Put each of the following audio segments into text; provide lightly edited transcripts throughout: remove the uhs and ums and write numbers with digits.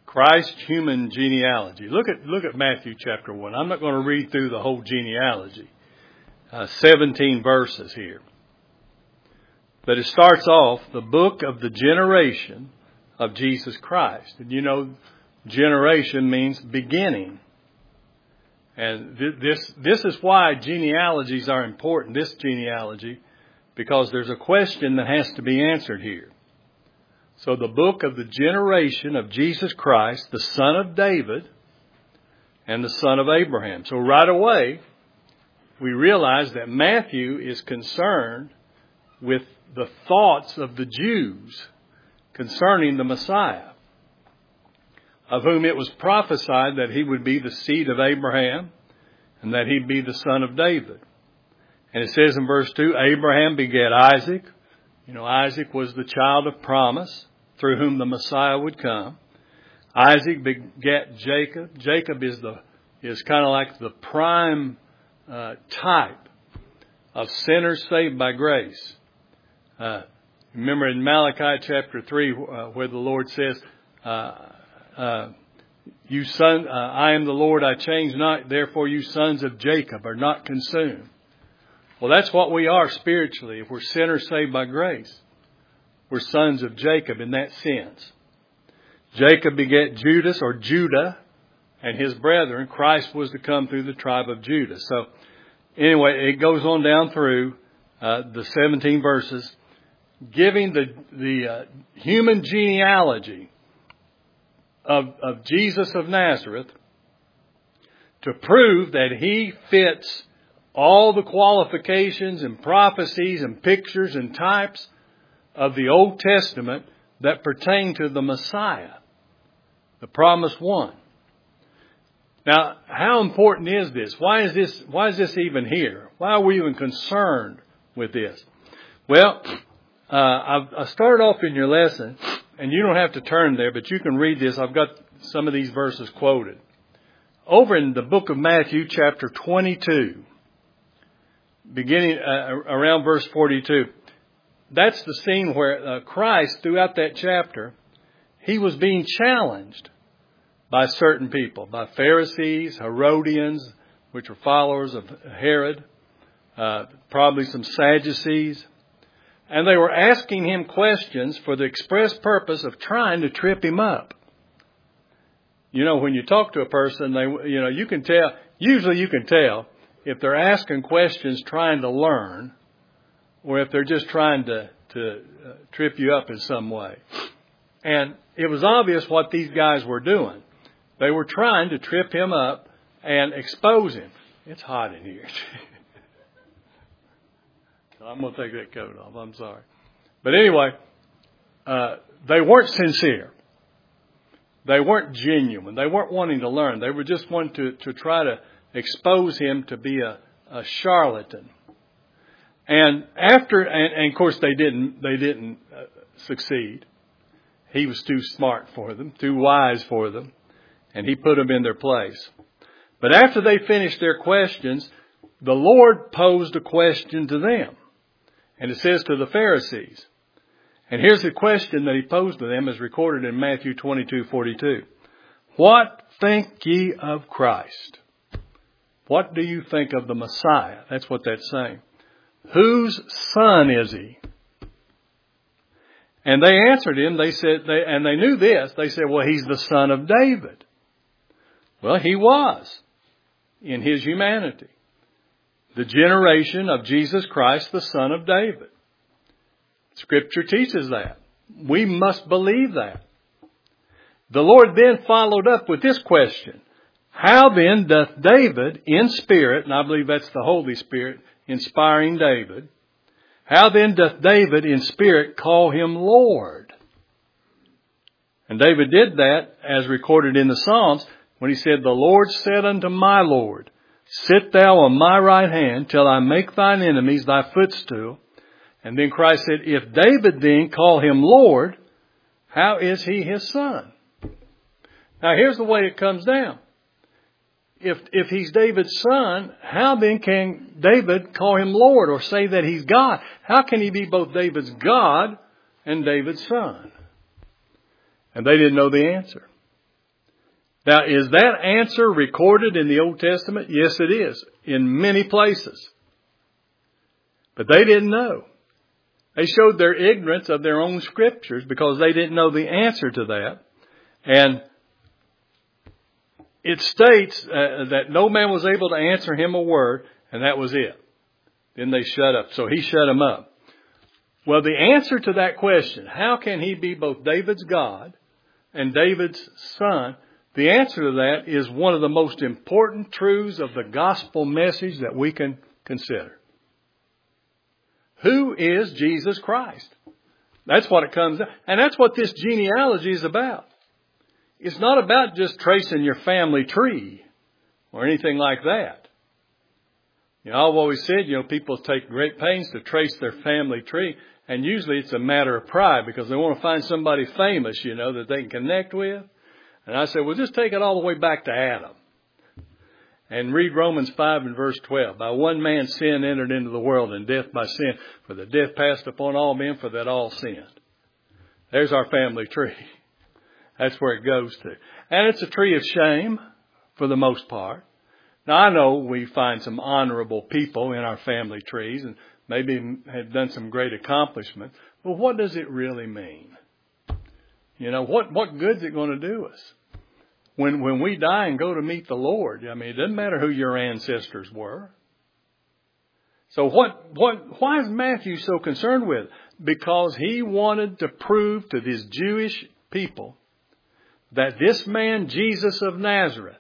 Christ's human genealogy. Look at Matthew chapter 1. I'm not going to read through the whole genealogy. 17 verses here. But it starts off the book of the generation of Jesus Christ. And you know, generation means beginning. And this is why genealogies are important, this genealogy, because there's a question that has to be answered here. So the book of the generation of Jesus Christ, the son of David and the son of Abraham. So right away, we realize that Matthew is concerned with the thoughts of the Jews concerning the Messiah, of whom it was prophesied that he would be the seed of Abraham and that he'd be the son of David. And it says in verse 2, Abraham begat Isaac. You know, Isaac was the child of promise through whom the Messiah would come. Isaac begat Jacob. Jacob is kind of like the prime type of sinners saved by grace. Remember in Malachi chapter 3 where the Lord says, you son, I am the Lord, I change not, therefore you sons of Jacob are not consumed. Well, that's what we are spiritually. If we're sinners saved by grace, we're sons of Jacob in that sense. Jacob begat Judas or Judah and his brethren. Christ was to come through the tribe of Judah. So anyway, it goes on down through the 17 verses, giving the human genealogy of Jesus of Nazareth to prove that he fits all the qualifications and prophecies and pictures and types of the Old Testament that pertain to the Messiah, the promised one. Now, how important is this? Why is this even here? Why are we even concerned with this? Well, I started off in your lesson, and you don't have to turn there, but you can read this. I've got some of these verses quoted. Over in the book of Matthew, chapter 22, beginning around verse 42, that's the scene where Christ, throughout that chapter, he was being challenged by certain people, by Pharisees, Herodians, which were followers of Herod, probably some Sadducees. And they were asking him questions for the express purpose of trying to trip him up. You know, when you talk to a person, you can tell, usually you can tell if they're asking questions trying to learn or if they're just trying to trip you up in some way. And it was obvious what these guys were doing. They were trying to trip him up and expose him. It's hot in here. I'm going to take that coat off. I'm sorry. But anyway, they weren't sincere. They weren't genuine. They weren't wanting to learn. They were just wanting to try to expose him to be a charlatan. And of course they didn't succeed. He was too smart for them, too wise for them, and he put them in their place. But after they finished their questions, the Lord posed a question to them. And it says to the Pharisees. And here's the question that he posed to them as recorded in Matthew 22:42. What think ye of Christ? What do you think of the Messiah? That's what that's saying. Whose son is he? And they answered him. They said, and they knew this. They said, well, he's the son of David. Well, he was in his humanity. The generation of Jesus Christ, the son of David. Scripture teaches that. We must believe that. The Lord then followed up with this question. How then doth David in spirit, and I believe that's the Holy Spirit inspiring David, how then doth David in spirit call him Lord? And David did that as recorded in the Psalms when he said, the Lord said unto my Lord, sit thou on my right hand till I make thine enemies thy footstool. And then Christ said, if David then call him Lord, how is he his son? Now here's the way it comes down. If he's David's son, how then can David call him Lord or say that he's God? How can he be both David's God and David's son? And they didn't know the answer. Now, is that answer recorded in the Old Testament? Yes, it is, in many places. But they didn't know. They showed their ignorance of their own scriptures because they didn't know the answer to that. And it states that no man was able to answer him a word, and that was it. Then they shut up. So he shut them up. Well, the answer to that question, how can he be both David's God and David's son? The answer to that is one of the most important truths of the gospel message that we can consider. Who is Jesus Christ? That's what it comes down. And that's what this genealogy is about. It's not about just tracing your family tree or anything like that. You know, I've always said, people take great pains to trace their family tree. And usually it's a matter of pride because they want to find somebody famous, that they can connect with. And I said, well, just take it all the way back to Adam. And read Romans 5 and verse 12. By one man sin entered into the world, and death by sin. For the death passed upon all men, for that all sinned. There's our family tree. That's where it goes to. And it's a tree of shame for the most part. Now, I know we find some honorable people in our family trees and maybe have done some great accomplishments. But what does it really mean? What good is it going to do us? When we die and go to meet the Lord, it doesn't matter who your ancestors were. So why is Matthew so concerned with it? Because he wanted to prove to these Jewish people that this man, Jesus of Nazareth,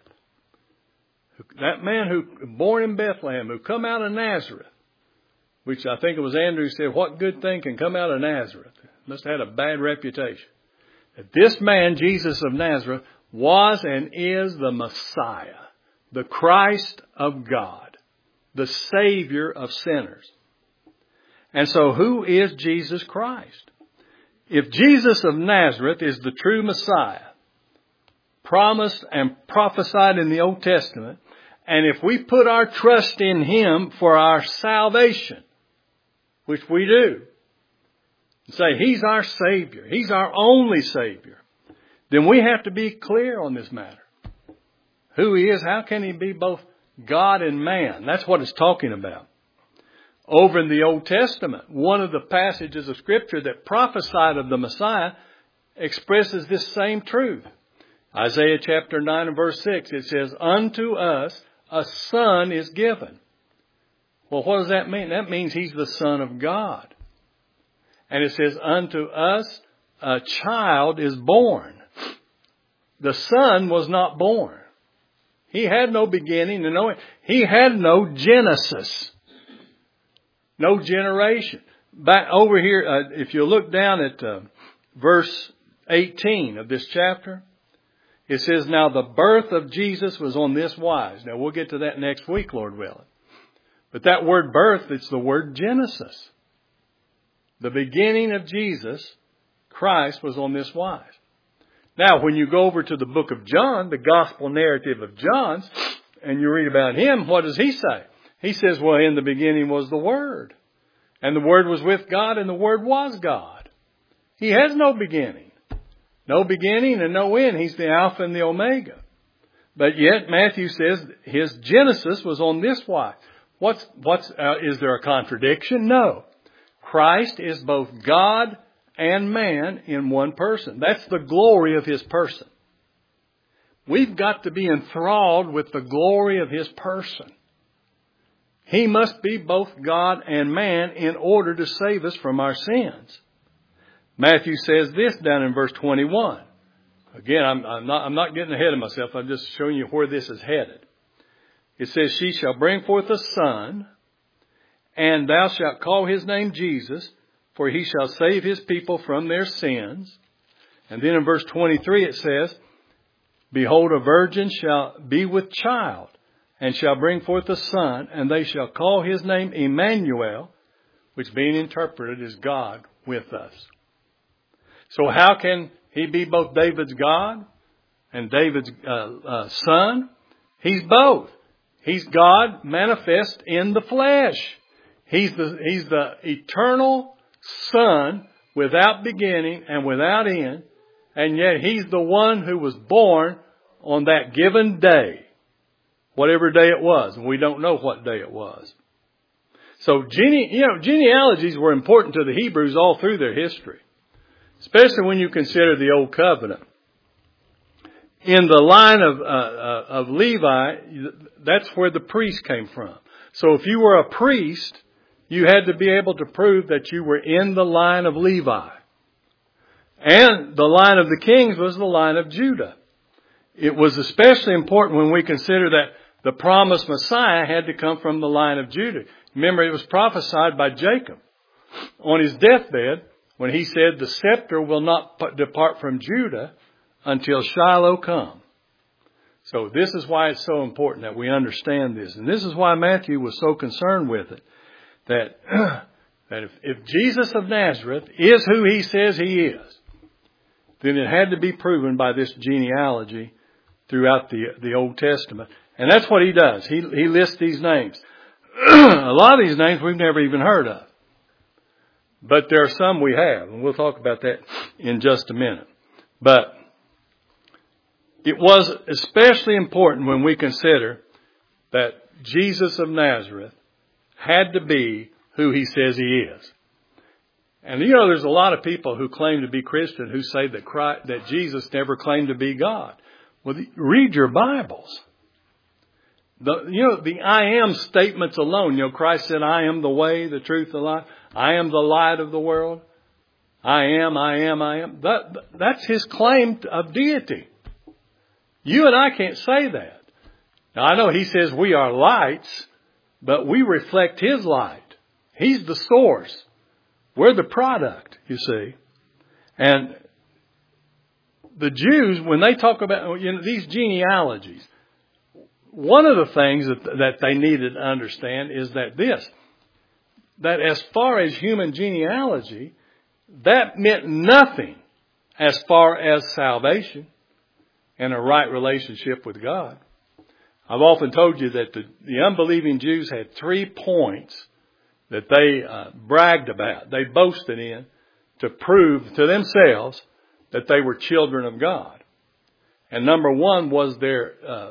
that man who born in Bethlehem, who come out of Nazareth, which I think it was Andrew who said, what good thing can come out of Nazareth? Must have had a bad reputation. That this man, Jesus of Nazareth, was and is the Messiah, the Christ of God, the Savior of sinners. And so who is Jesus Christ? If Jesus of Nazareth is the true Messiah, promised and prophesied in the Old Testament, and if we put our trust in Him for our salvation, which we do, and say He's our Savior, He's our only Savior, then we have to be clear on this matter. Who He is, how can He be both God and man? That's what it's talking about. Over in the Old Testament, one of the passages of Scripture that prophesied of the Messiah expresses this same truth. Isaiah chapter 9 and verse 6, it says, unto us a son is given. Well, what does that mean? That means He's the Son of God. And it says, unto us a child is born. The Son was not born. He had no beginning and He had no genesis. No generation. Back over here, if you look down at verse 18 of this chapter, it says, now the birth of Jesus was on this wise. Now we'll get to that next week, Lord willing. But that word birth, it's the word Genesis. The beginning of Jesus, Christ, was on this wise. Now, when you go over to the book of John, the gospel narrative of John, and you read about Him, what does he say? He says, well, in the beginning was the Word. And the Word was with God, and the Word was God. He has no beginning. No beginning and no end. He's the Alpha and the Omega. But yet, Matthew says His Genesis was on this wise. Is there a contradiction? No. Christ is both God and man in one person. That's the glory of His person. We've got to be enthralled with the glory of His person. He must be both God and man in order to save us from our sins. Matthew says this down in verse 21. Again, I'm not getting ahead of myself. I'm just showing you where this is headed. It says, she shall bring forth a son, and thou shalt call his name Jesus, for he shall save his people from their sins. And then in verse 23 it says, behold, a virgin shall be with child, and shall bring forth a son, and they shall call his name Emmanuel, which being interpreted is God with us. So how can He be both David's God and David's son? He's both. He's God manifest in the flesh. He's the eternal Son without beginning and without end. And yet He's the one who was born on that given day, whatever day it was, and we don't know what day it was. So genealogies were important to the Hebrews all through their history, especially when you consider the Old Covenant. In the line of Levi, that's where the priest came from. So if you were a priest, you had to be able to prove that you were in the line of Levi. And the line of the kings was the line of Judah. It was especially important when we consider that the promised Messiah had to come from the line of Judah. Remember, it was prophesied by Jacob on his deathbed when he said, the scepter will not depart from Judah until Shiloh come. So this is why it's so important that we understand this. And this is why Matthew was so concerned with it. That if Jesus of Nazareth is who he says he is, then it had to be proven by this genealogy throughout the Old Testament. And that's what he does. He lists these names. A lot of these names we've never even heard of. But there are some we have, and we'll talk about that in just a minute. But it was especially important when we consider that Jesus of Nazareth had to be who he says he is. And there's a lot of people who claim to be Christian who say that Jesus never claimed to be God. Well, read your Bibles. The I am statements alone. Christ said, I am the way, the truth, the life. I am the light of the world. I am. That's his claim of deity. You and I can't say that. Now, I know he says we are lights, but we reflect his light. He's the source. We're the product, you see. And the Jews, when they talk about these genealogies, one of the things that they needed to understand is that as far as human genealogy, that meant nothing as far as salvation and a right relationship with God. I've often told you that the unbelieving Jews had 3 points that they bragged about, they boasted in, to prove to themselves that they were children of God. And number 1 was their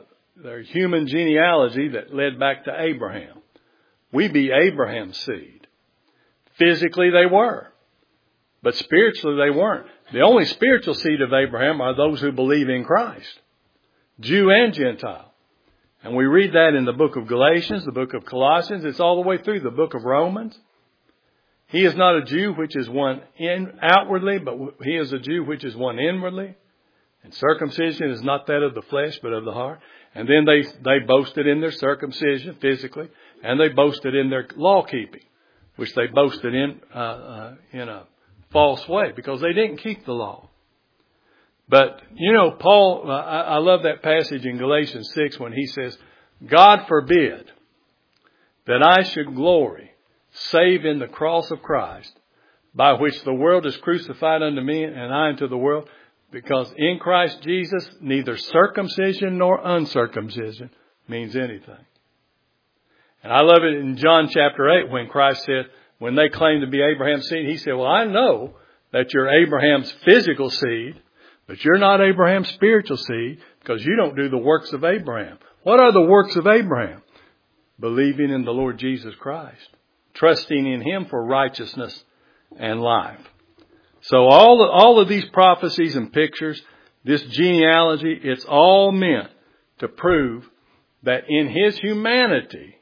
human genealogy that led back to Abraham. We be Abraham's seed. Physically they were, but spiritually they weren't. The only spiritual seed of Abraham are those who believe in Christ, Jew and Gentile. And we read that in the book of Galatians, the book of Colossians. It's all the way through the book of Romans. He is not a Jew which is one outwardly, but he is a Jew which is one inwardly. And circumcision is not that of the flesh, but of the heart. And then they boasted in their circumcision physically, and they boasted in their law keeping, which they boasted in a false way because they didn't keep the law. But, Paul, I love that passage in Galatians 6 when he says, God forbid that I should glory save in the cross of Christ, by which the world is crucified unto me and I unto the world, because in Christ Jesus neither circumcision nor uncircumcision means anything. And I love it in John chapter 8 when Christ said, when they claim to be Abraham's seed, he said, well, I know that you're Abraham's physical seed, but you're not Abraham's spiritual seed because you don't do the works of Abraham. What are the works of Abraham? Believing in the Lord Jesus Christ, trusting in him for righteousness and life. So all of these prophecies and pictures, this genealogy, it's all meant to prove that in his humanity,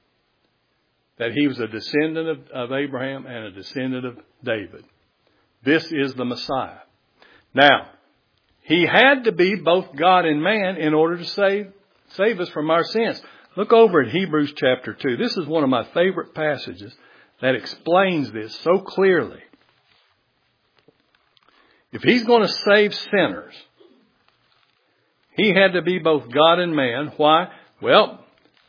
that he was a descendant of Abraham and a descendant of David. This is the Messiah. Now, he had to be both God and man in order to save us from our sins. Look over at Hebrews chapter 2. This is one of my favorite passages that explains this so clearly. If he's going to save sinners, he had to be both God and man. Why? Well,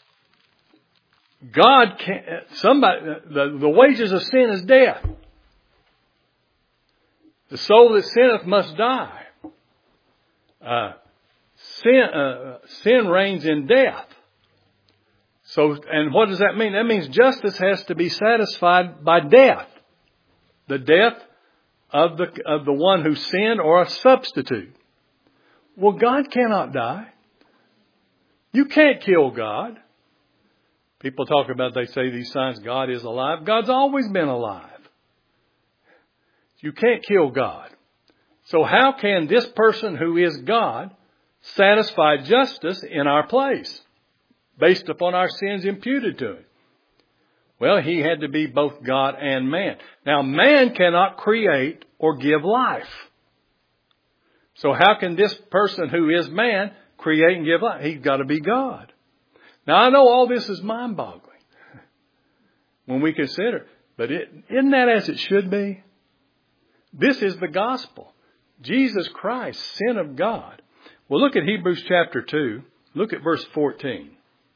God can't, the wages of sin is death. The soul that sinneth must die. Sin reigns in death. So, and what does that mean? That means justice has to be satisfied by death. The death of the one who sinned or a substitute. Well, God cannot die. You can't kill God. People talk about, they say these signs, God is alive. God's always been alive. You can't kill God. So how can this person who is God satisfy justice in our place based upon our sins imputed to him? Well, he had to be both God and man. Now, man cannot create or give life. So how can this person who is man create and give life? He's got to be God. Now, I know all this is mind-boggling when we consider, but isn't that as it should be? This is the gospel. Jesus Christ, Son of God. Well, look at Hebrews chapter 2. Look at verse 14.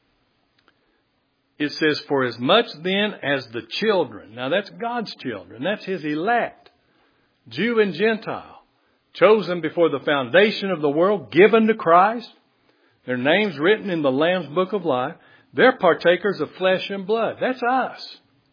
It says, for as much then as the children, now that's God's children, that's his elect, Jew and Gentile, chosen before the foundation of the world, given to Christ, their names written in the Lamb's book of life, they're partakers of flesh and blood. That's us.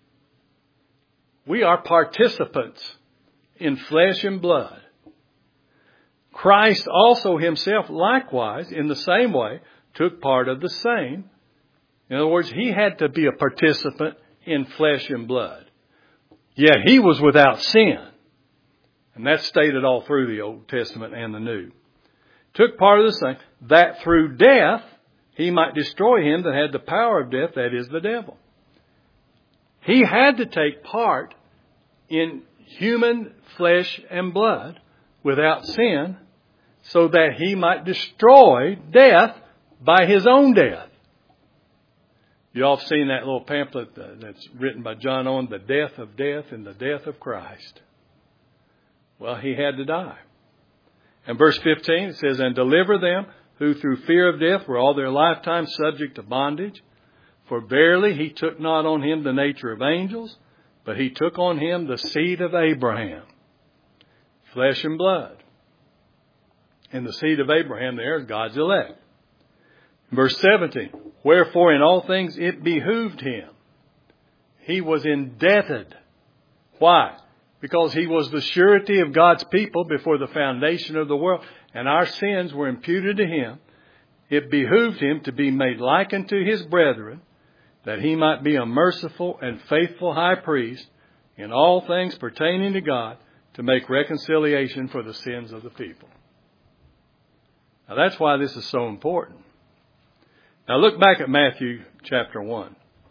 We are participants in flesh and blood. Christ also himself likewise, in the same way, took part of the same. In other words, he had to be a participant in flesh and blood. Yet he was without sin. And that's stated all through the Old Testament and the New. Took part of the same, that through death he might destroy him that had the power of death, that is the devil. He had to take part in human flesh and blood without sin so that he might destroy death by his own death. You all have seen that little pamphlet that's written by John Owen, The Death of Death and the Death of Christ. Well, he had to die. And verse 15, it says, and deliver them who through fear of death were all their lifetime subject to bondage. For verily he took not on him the nature of angels, but he took on him the seed of Abraham, flesh and blood. And the seed of Abraham there is God's elect. Verse 17, wherefore in all things it behooved him. He was indebted. Why? Because he was the surety of God's people before the foundation of the world, and our sins were imputed to him. It behooved him to be made like unto his brethren, that he might be a merciful and faithful high priest in all things pertaining to God, to make reconciliation for the sins of the people. Now that's why this is so important. Now look back at Matthew chapter 1.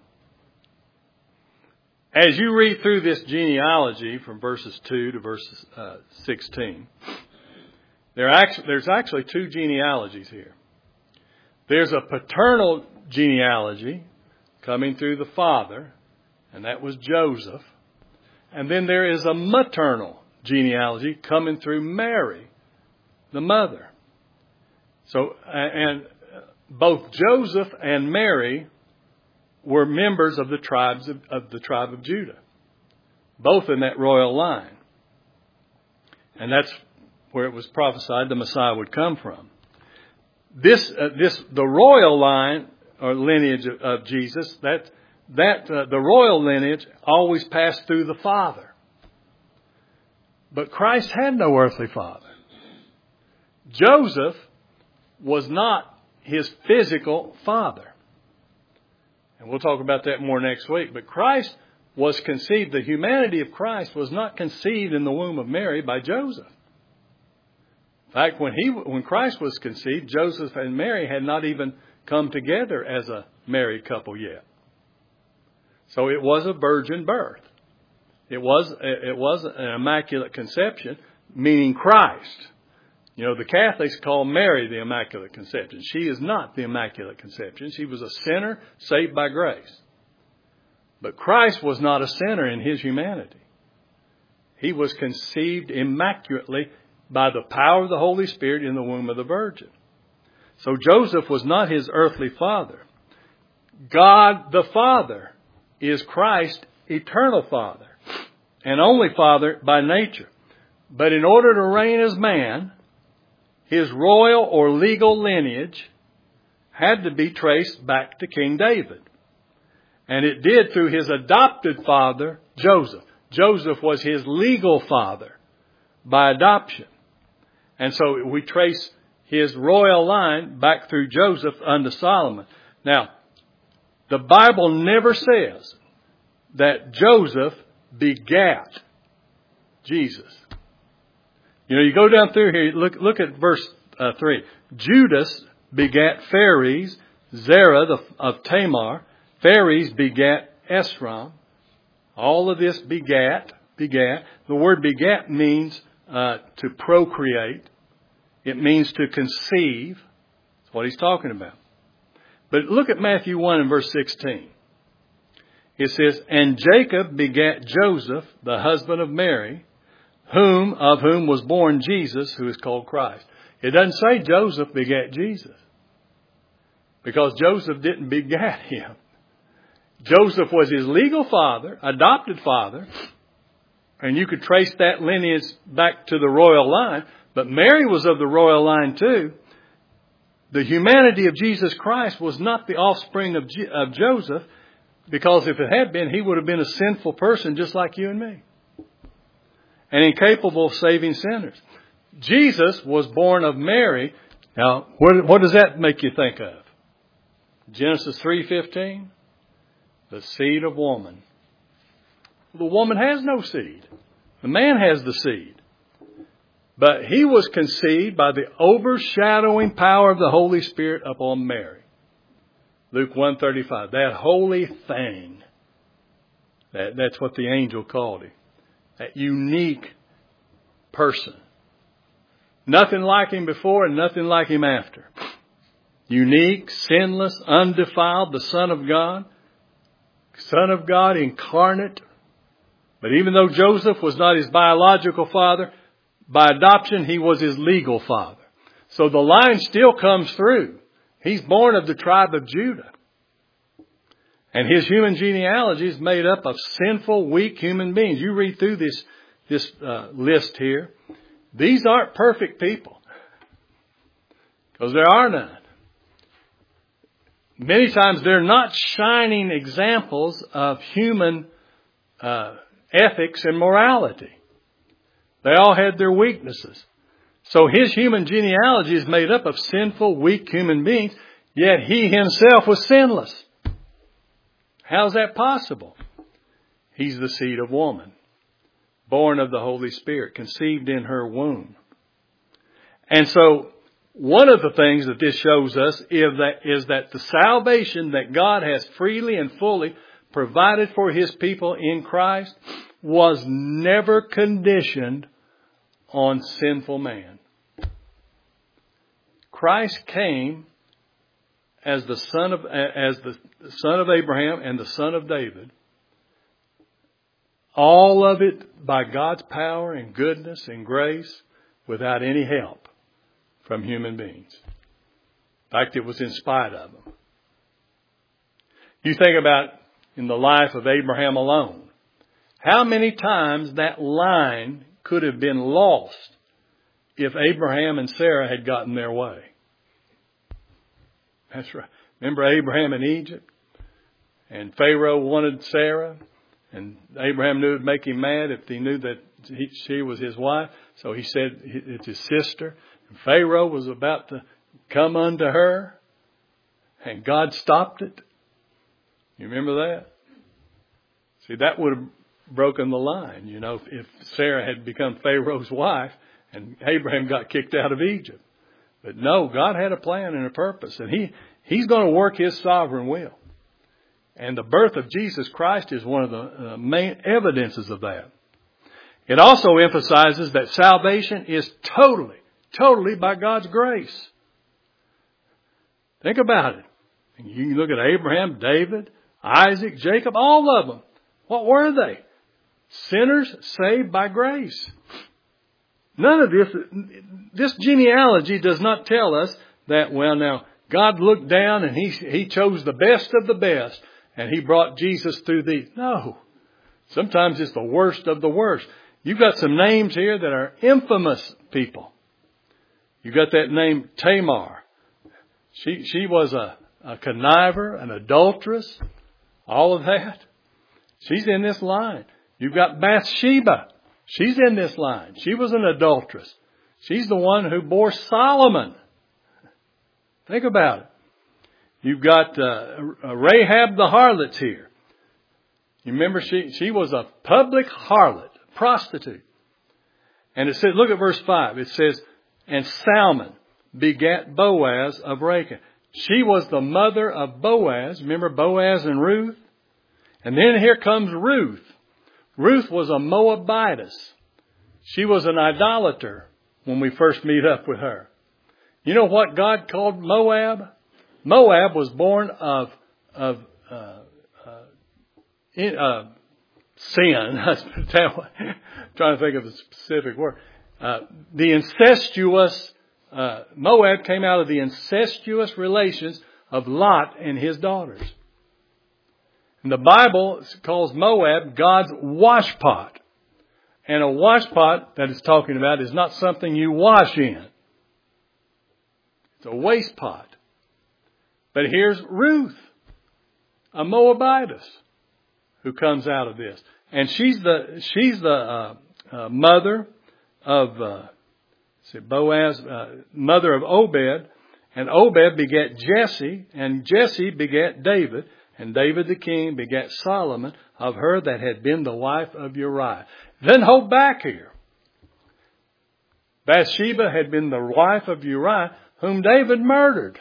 As you read through this genealogy from verses 2 to verses 16, there's actually two genealogies here. There's a paternal genealogy coming through the father, and that was Joseph. And then there is a maternal genealogy coming through Mary, the mother. So, and both Joseph and Mary were members of the tribe of Judah, both in that royal line. And that's where it was prophesied the Messiah would come from. The royal line or lineage of Jesus, the royal lineage always passed through the Father. But Christ had no earthly father. Joseph was not his physical father. And we'll talk about that more next week. But Christ was conceived, the humanity of Christ was not conceived in the womb of Mary by Joseph. In fact, when Christ was conceived, Joseph and Mary had not even come together as a married couple yet. So it was a virgin birth. It was an immaculate conception, meaning Christ. You know, the Catholics call Mary the Immaculate Conception. She is not the Immaculate Conception. She was a sinner saved by grace. But Christ was not a sinner in his humanity. He was conceived immaculately by the power of the Holy Spirit in the womb of the Virgin. So Joseph was not his earthly father. God the Father is Christ's eternal Father and only Father by nature. But in order to reign as man, his royal or legal lineage had to be traced back to King David. And it did through his adopted father, Joseph. Joseph was his legal father by adoption. And so we trace his royal line back through Joseph unto Solomon. Now, the Bible never says that Joseph begat Jesus. You know, you go down through here, look at verse 3. Judas begat Phares, Zerah of Tamar. Phares begat Esrom. All of this begat. The word begat means to procreate. It means to conceive. That's what he's talking about. But look at Matthew 1 and verse 16. It says, and Jacob begat Joseph, the husband of Mary, of whom was born Jesus, who is called Christ. It doesn't say Joseph begat Jesus, because Joseph didn't begat him. Joseph was his legal father, adopted father, and you could trace that lineage back to the royal line, but Mary was of the royal line too. The humanity of Jesus Christ was not the offspring of Joseph, because if it had been, he would have been a sinful person just like you and me, and incapable of saving sinners. Jesus was born of Mary. Now, what does that make you think of? Genesis 3:15, the seed of woman. The woman has no seed. The man has the seed. But he was conceived by the overshadowing power of the Holy Spirit upon Mary. Luke 1:35, that holy thing. That's what the angel called him. That unique person. Nothing like him before and nothing like him after. Unique, sinless, undefiled, the Son of God. Son of God incarnate. But even though Joseph was not his biological father, by adoption he was his legal father. So the line still comes through. He's born of the tribe of Judah. And his human genealogy is made up of sinful, weak human beings. You read through this list here. These aren't perfect people, because there are none. Many times they're not shining examples of human ethics and morality. They all had their weaknesses. So his human genealogy is made up of sinful, weak human beings, yet he himself was sinless. How's that possible? He's the seed of woman, born of the Holy Spirit, conceived in her womb. And so one of the things that this shows us is that the salvation that God has freely and fully provided for his people in Christ was never conditioned on sinful man. Christ came as the son of Abraham and the son of David. All of it by God's power and goodness and grace, without any help from human beings. In fact, it was in spite of them. You think about in the life of Abraham alone, how many times that line could have been lost if Abraham and Sarah had gotten their way. That's right. Remember Abraham in Egypt? And Pharaoh wanted Sarah. And Abraham knew it would make him mad if he knew that she was his wife. So he said it's his sister. And Pharaoh was about to come unto her. And God stopped it. You remember that? See, that would have broken the line, you know, if Sarah had become Pharaoh's wife and Abraham got kicked out of Egypt. But no, God had a plan and a purpose, and He's going to work His sovereign will. And the birth of Jesus Christ is one of the main evidences of that. It also emphasizes that salvation is totally by God's grace. Think about it. You can look at Abraham, David, Isaac, Jacob, all of them. What were they? Sinners saved by grace. None of this genealogy does not tell us that, well, now, God looked down and He chose the best of the best and He brought Jesus through these. No. Sometimes it's the worst of the worst. You've got some names here that are infamous people. You've got that name Tamar. She was a conniver, an adulteress, all of that. She's in this line. You've got Bathsheba. She's in this line. She was an adulteress. She's the one who bore Solomon. Think about it. You've got Rahab the harlot's here. You remember she was a public harlot, prostitute. And it says, look at verse 5. It says, and Salmon begat Boaz of Rachab. She was the mother of Boaz. Remember Boaz and Ruth? And then here comes Ruth. Ruth was a Moabitess. She was an idolater when we first meet up with her. You know what God called Moab? Moab was born of sin. Trying to think of a specific word. The incestuous, Moab came out of the incestuous relations of Lot and his daughters. And the Bible calls Moab God's washpot. And a washpot that it's talking about is not something you wash in. It's a waste pot. But here's Ruth, a Moabitess, who comes out of this. And she's the mother of Boaz, mother of Obed, and Obed begat Jesse, and Jesse begat David, and David the king begat Solomon of her that had been the wife of Uriah. Then hold back here. Bathsheba had been the wife of Uriah, whom David murdered.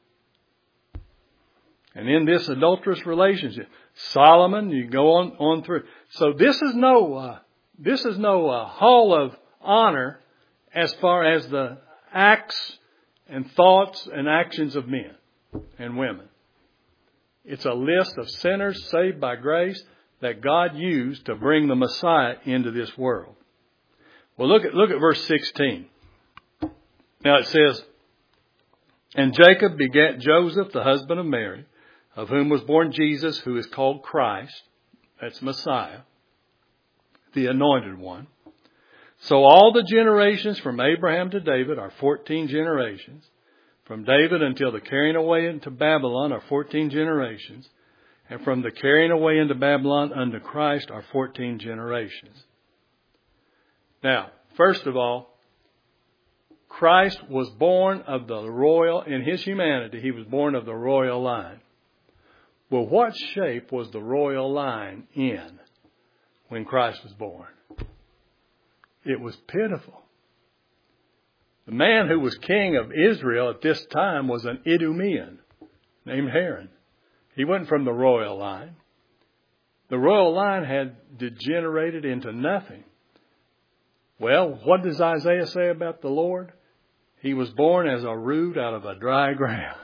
And in this adulterous relationship, Solomon, you go on through. So this is no hall of honor as far as the acts and thoughts and actions of men and women. It's a list of sinners saved by grace that God used to bring the Messiah into this world. Well, look at verse 16. Now it says, and Jacob begat Joseph, the husband of Mary, of whom was born Jesus, who is called Christ. That's Messiah, the anointed one. So all the generations from Abraham to David are 14 generations. From David until the carrying away into Babylon are 14 generations. And from the carrying away into Babylon unto Christ are 14 generations. Now, first of all, Christ was born of the royal, in his humanity, he was born of the royal line. Well, what shape was the royal line in when Christ was born? It was pitiful. The man who was king of Israel at this time was an Idumean named Herod. He wasn't from the royal line. The royal line had degenerated into nothing. Well, what does Isaiah say about the Lord? He was born as a root out of a dry ground.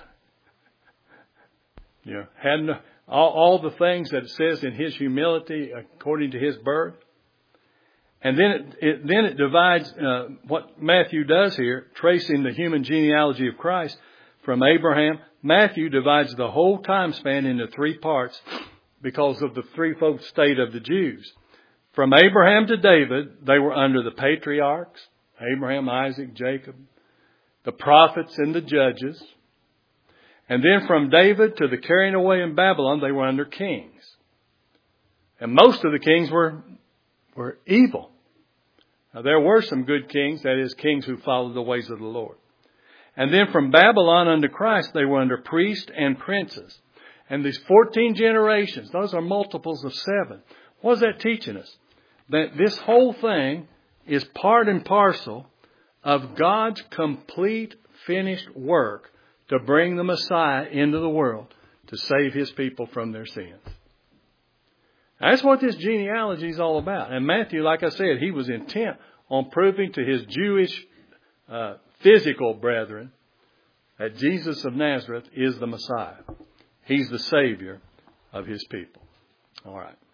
You know, had all the things that it says in his humility according to his birth. And then it divides what Matthew does here, tracing the human genealogy of Christ from Abraham. Matthew divides the whole time span into three parts because of the threefold state of the Jews. From Abraham to David, they were under the patriarchs, Abraham, Isaac, Jacob, the prophets and the judges. And then from David to the carrying away in Babylon, they were under kings. And most of the kings were evil. Now, there were some good kings, that is, kings who followed the ways of the Lord. And then from Babylon unto Christ, they were under priests and princes. And these 14 generations, those are multiples of 7. What is that teaching us? That this whole thing is part and parcel of God's complete finished work to bring the Messiah into the world to save his people from their sins. That's what this genealogy is all about. And Matthew, like I said, he was intent on proving to his Jewish physical brethren that Jesus of Nazareth is the Messiah. He's the Savior of his people. All right.